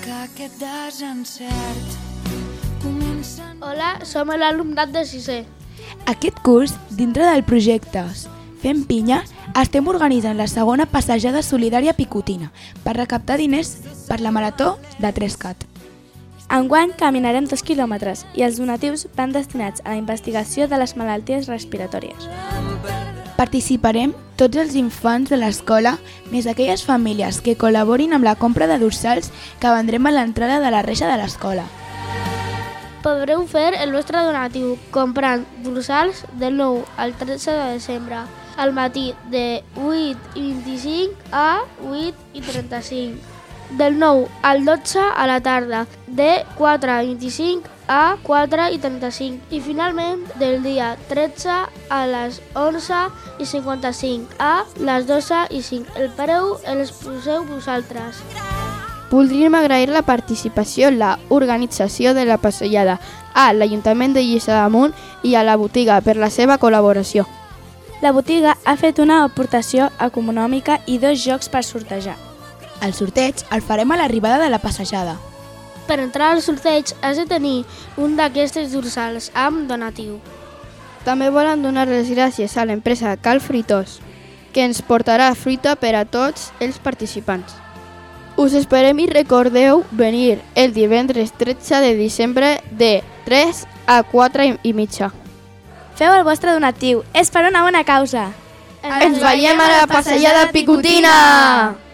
que aquest desencert comença... Hola, som l'alumnat de 6è. Aquest curs, dintre del projecte Fem Pinya, estem organitzant la segona passejada solidària picotina per recaptar diners per la marató de 3CAT. Enguany caminarem 2 quilòmetres i els donatius van destinats a la investigació de les malalties respiratòries. Participarem tots els infants de l'escola, més aquelles famílies que col·laborin amb la compra de dorsals que vendrem a l'entrada de la reixa de l'escola. Podreu fer el vostre donatiu comprant dorsals del 9 al 13 de desembre, al matí de 8:25 a 8:35, del 9 al 12 a la tarda, de 4:25 a 4:35 i finalment del dia 13 a les 11:55 a les 12:05. El preu els poseu vosaltres. Voldríem agrair la participació en la organització de la passejada a l'Ajuntament de Lliçà d'Amunt i a la botiga per la seva col·laboració. La botiga ha fet una aportació econòmica i 2 jocs per sortejar. El sorteig el farem a l'arribada de la passejada. Per entrar al sorteig has de tenir un d'aquests dorsals amb donatiu. També volen donar les gràcies a l'empresa Cal Fruitós, que ens portarà fruita per a tots els participants. Us esperem i recordeu venir el divendres 13 de desembre de 3 a 4:30. Feu el vostre donatiu, és per una bona causa. Ens veiem a la passejada picotina!